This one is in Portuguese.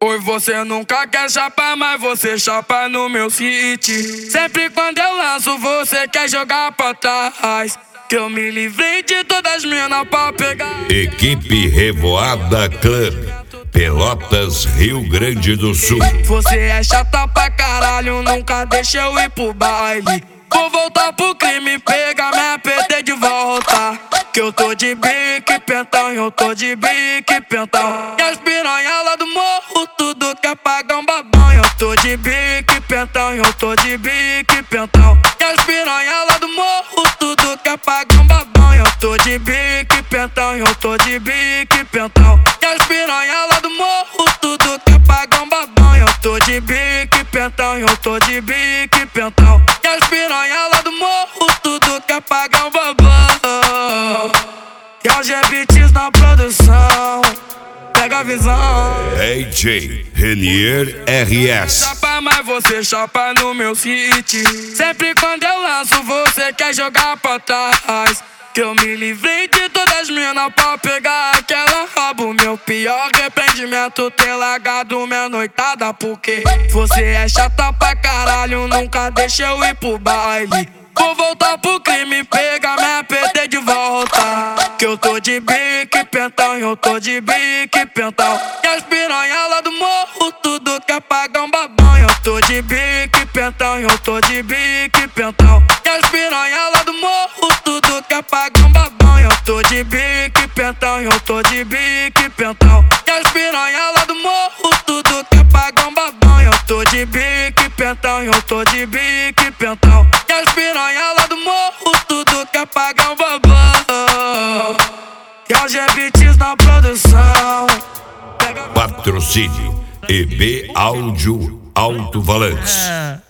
Pois você nunca quer chapar, mas você chapa no meu city. Sempre quando eu lanço, você quer jogar pra trás. Que eu me livrei de todas as minas pra pegar. Equipe Revoada Club, Pelotas, Rio Grande do Sul. Você é chata pra caralho, nunca deixa eu ir pro baile. Vou voltar pro crime, pegar minha PT de volta. Que eu tô de bique pentão, eu tô de bique pentão. E as piranha lá do morro, tudo quer pagar um babão. Eu tô de bique pentão, eu tô de bique pentão. E as piranha lá do morro, tudo quer pagar um babão. Eu tô de bique pentão, eu tô de bique pentão. E as piranha lá do morro, tudo quer pagar um babão. Eu tô de bique pentão, eu tô de bique pentão. E as piranha lá do morro, tudo quer pagar um babão. E os GBTs na produção, pega a visão. AJ Renier RS. Chapa, mas você chapa no meu city. Sempre quando eu lanço, você quer jogar pra trás. Que eu me livrei de todas as minas pra pegar aquela rabo. Meu pior arrependimento ter largado minha noitada. Porque você é chata pra caralho, nunca deixa eu ir pro baile. Vou voltar pro crime, pegar minha PT de volta. Que eu tô de bique pentão, eu tô de bique pentão. E as piranha lá do morro, tudo quer pagar um babão. Eu tô de bique pentão, eu tô de bique pentão. E as piranha lá do morro, tudo quer pagar um babão. Eu tô de bique pentão, eu tô de bique pentão. E as piranha lá do morro, tudo quer pagar um babão. Eu tô de bique pentão, eu tô de bique pentão. E as piranha lá do morro, tudo quer pagar um babão. E os GBTs na produção. Patrocínio EB Áudio Alto Valença.